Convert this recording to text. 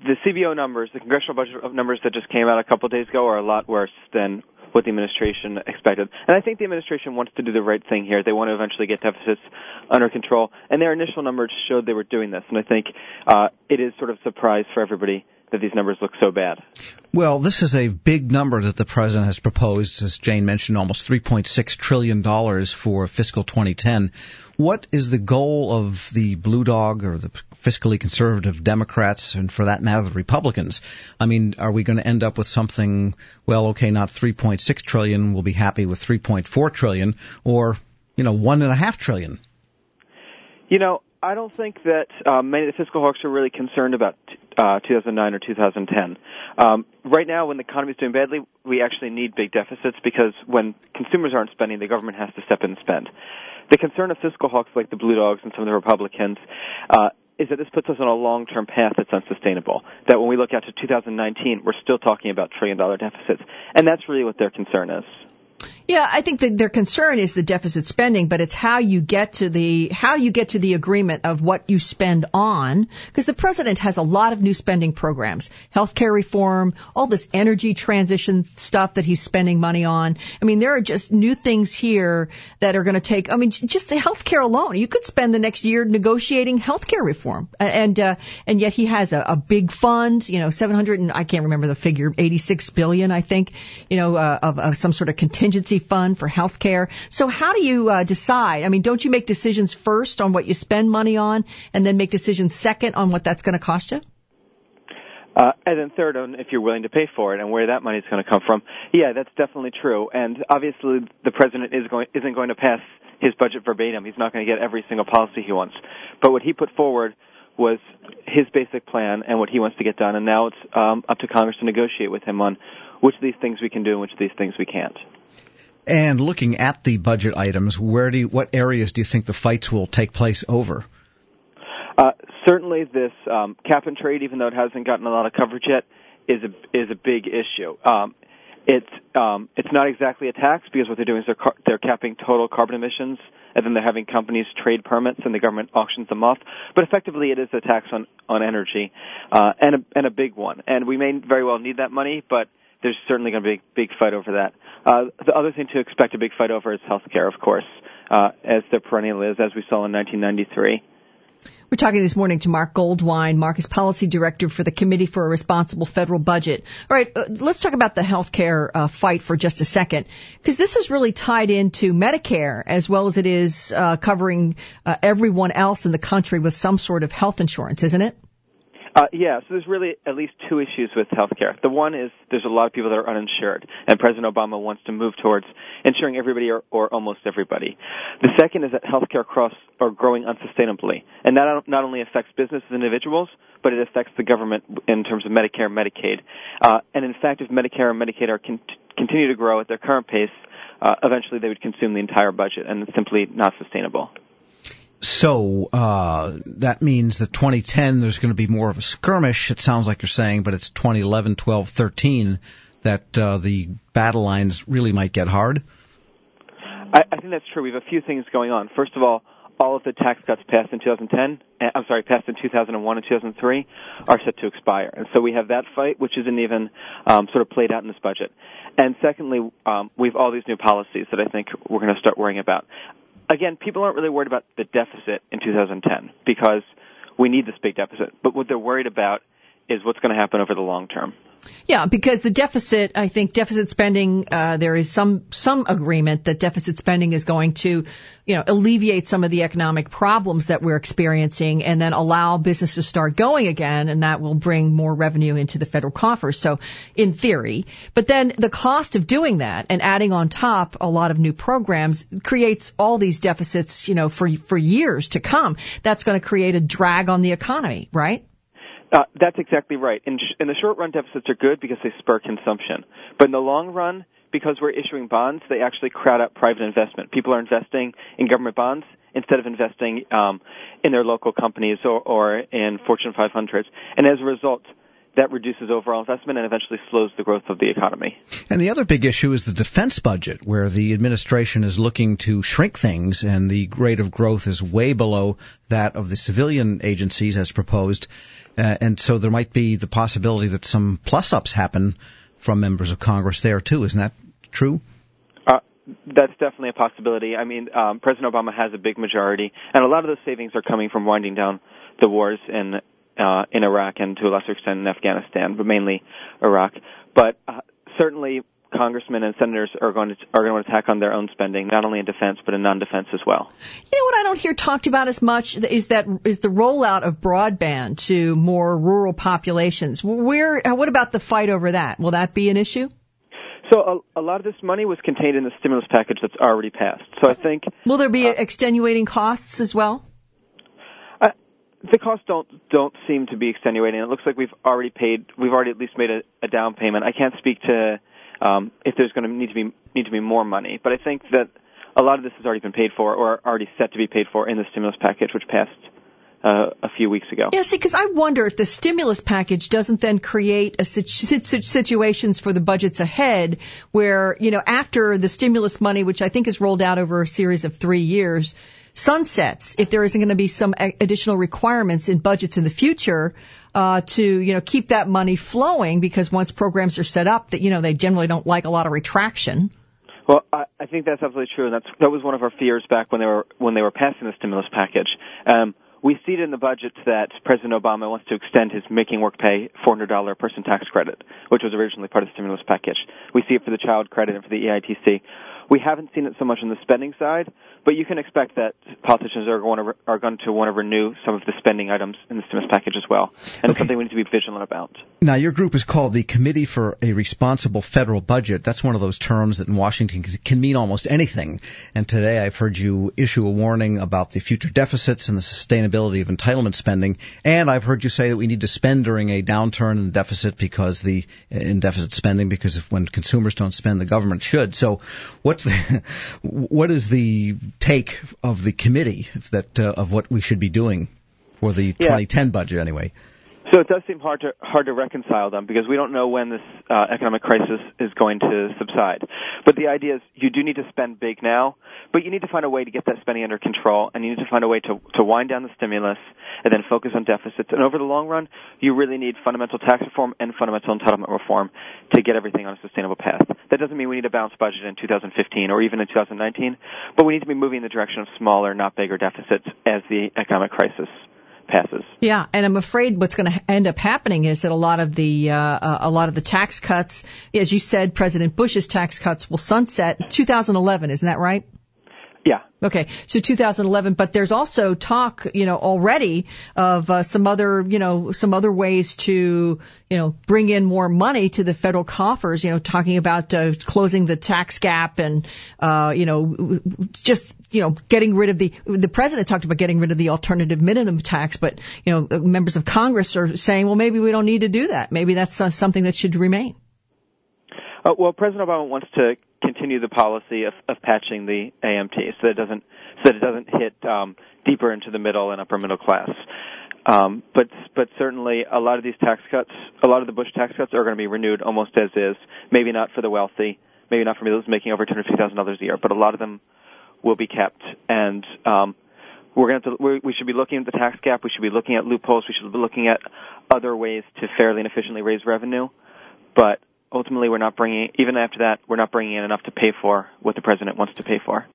the CBO numbers, the congressional budget numbers that just came out a couple of days ago, are a lot worse than what the administration expected. And I think the administration wants to do the right thing here. They want to eventually get deficits under control. And their initial numbers showed they were doing this. And I think it is sort of a surprise for everybody that these numbers look so bad. Well, this is a big number that the president has proposed, as Jane mentioned, almost $3.6 trillion for fiscal 2010. What is the goal of the Blue Dog or the fiscally conservative Democrats, and for that matter, the Republicans? I mean, are we going to end up with something, well, okay, not $3.6 trillion, we'll be happy with $3.4 trillion, or, $1.5 trillion? I don't think that many of the fiscal hawks are really concerned about 2009 or 2010. Right now, when the economy is doing badly, we actually need big deficits because when consumers aren't spending, the government has to step in and spend. The concern of fiscal hawks like the Blue Dogs and some of the Republicans is that this puts us on a long-term path that's unsustainable, that when we look out to 2019, we're still talking about trillion-dollar deficits. And that's really what their concern is. Yeah, I think that their concern is the deficit spending, but it's how you get to the agreement of what you spend on, because the president has a lot of new spending programs, healthcare reform, all this energy transition stuff that he's spending money on. I mean, there are just new things here that are going to take, just the healthcare alone. You could spend the next year negotiating healthcare reform. And yet he has a big fund, 700 and I can't remember the figure, 86 billion, I think, of some sort of contingency fund for health care. So how do you decide? Don't you make decisions first on what you spend money on and then make decisions second on what that's going to cost you? And then third, on if you're willing to pay for it and where that money is going to come from. Yeah, that's definitely true. And obviously the president isn't going to pass his budget verbatim. He's not going to get every single policy he wants. But what he put forward was his basic plan and what he wants to get done. And now it's up to Congress to negotiate with him on which of these things we can do and which of these things we can't. And looking at the budget items, what areas do you think the fights will take place over? Certainly this cap and trade, even though it hasn't gotten a lot of coverage yet, is a big issue. It's not exactly a tax because what they're doing is they're capping total carbon emissions, and then they're having companies trade permits and the government auctions them off. But effectively it is a tax on energy, and a big one. And we may very well need that money, but there's certainly going to be a big fight over that. The other thing to expect a big fight over is health care, of course, as there perennially is, as we saw in 1993. We're talking this morning to Mark Goldwine. Mark is Policy Director for the Committee for a Responsible Federal Budget. All right, let's talk about the health care fight for just a second, because this is really tied into Medicare as well as it is covering everyone else in the country with some sort of health insurance, isn't it? Yeah, so there's really at least two issues with healthcare. The one is there's a lot of people that are uninsured, and President Obama wants to move towards insuring everybody or almost everybody. The second is that healthcare costs are growing unsustainably, and that not only affects businesses and individuals, but it affects the government in terms of Medicare and Medicaid. And in fact, if Medicare and Medicaid continue to grow at their current pace, eventually they would consume the entire budget, and it's simply not sustainable. So that means that 2010 there's going to be more of a skirmish, it sounds like you're saying, but it's 2011, 12, 13 that the battle lines really might get hard? I think that's true. We have a few things going on. First of all of the tax cuts passed in 2001 and 2003 are set to expire. And so we have that fight, which isn't even sort of played out in this budget. And secondly, we have all these new policies that I think we're going to start worrying about. Again, people aren't really worried about the deficit in 2010 because we need this big deficit. But what they're worried about is what's going to happen over the long term. Yeah, because the deficit, I think deficit spending, there is some agreement that deficit spending is going to, alleviate some of the economic problems that we're experiencing and then allow business to start going again, and that will bring more revenue into the federal coffers. So in theory, but then the cost of doing that and adding on top a lot of new programs creates all these deficits, for years to come. That's going to create a drag on the economy, right? That's exactly right. In the short run, deficits are good because they spur consumption. But in the long run, because we're issuing bonds, they actually crowd out private investment. People are investing in government bonds instead of investing in their local companies or in Fortune 500s. And as a result, that reduces overall investment and eventually slows the growth of the economy. And the other big issue is the defense budget, where the administration is looking to shrink things, and the rate of growth is way below that of the civilian agencies as proposed. And so there might be the possibility that some plus-ups happen from members of Congress there, too. Isn't that true? That's definitely a possibility. I mean, President Obama has a big majority, and a lot of those savings are coming from winding down the wars in Iraq and to a lesser extent in Afghanistan, but mainly Iraq. But certainly congressmen and senators are going to attack on their own spending, not only in defense but in non-defense as well. You know what I don't hear talked about as much is the rollout of broadband to more rural populations. What about the fight over that? Will that be an issue? So a lot of this money was contained in the stimulus package that's already passed. So I think will there be extenuating costs as well? The costs don't seem to be extenuating. It looks like we've already at least made a down payment. I can't speak to if there's going to need to be more money, but I think that a lot of this has already been paid for or already set to be paid for in the stimulus package, which passed a few weeks ago. Yeah, see, because I wonder if the stimulus package doesn't then create situations for the budgets ahead where, after the stimulus money, which I think is rolled out over a series of 3 years, sunsets, if there isn't going to be some additional requirements in budgets in the future to keep that money flowing, because once programs are set up that they generally don't like a lot of retraction. Well, I think that's absolutely true, and that was one of our fears back when they were passing the stimulus package. We see it in the budget that President Obama wants to extend his Making Work Pay $400 a person tax credit, which was originally part of the stimulus package. We see it for the child credit and for the EITC. We haven't seen it so much on the spending side, but you can expect that politicians are going to want to renew some of the spending items in the stimulus package as well, and It's something we need to be vigilant about. Now, your group is called the Committee for a Responsible Federal Budget. That's one of those terms that in Washington can mean almost anything. And today I've heard you issue a warning about the future deficits and the sustainability of entitlement spending. And I've heard you say that we need to spend during a downturn in deficit in deficit spending, because when consumers don't spend, the government should. So what is the take of the committee of what we should be doing for the 2010 budget anyway? So it does seem hard to reconcile them, because we don't know when this economic crisis is going to subside. But the idea is you do need to spend big now, but you need to find a way to get that spending under control, and you need to find a way to wind down the stimulus and then focus on deficits. And over the long run, you really need fundamental tax reform and fundamental entitlement reform to get everything on a sustainable path. That doesn't mean we need a balanced budget in 2015 or even in 2019, but we need to be moving in the direction of smaller, not bigger deficits as the economic crisis passes. Yeah, and I'm afraid what's going to end up happening is that a lot of the tax cuts, as you said, President Bush's tax cuts will sunset 2011. Isn't that right? Yeah. Okay, so 2011, but there's also talk, already of some other ways to, bring in more money to the federal coffers, talking about closing the tax gap and, getting rid of the president talked about getting rid of the alternative minimum tax, but, members of Congress are saying, well, maybe we don't need to do that. Maybe that's something that should remain. Well, President Obama wants to continue the policy of patching the AMT so that it doesn't hit deeper into the middle and upper middle class. But certainly a lot of these tax cuts, a lot of the Bush tax cuts are going to be renewed almost as is. Maybe not for the wealthy, maybe not for those making over $250,000 a year, but a lot of them will be kept. And we should be looking at the tax gap. We should be looking at loopholes. We should be looking at other ways to fairly and efficiently raise revenue. But ultimately, even after that, we're not bringing in enough to pay for what the president wants to pay for.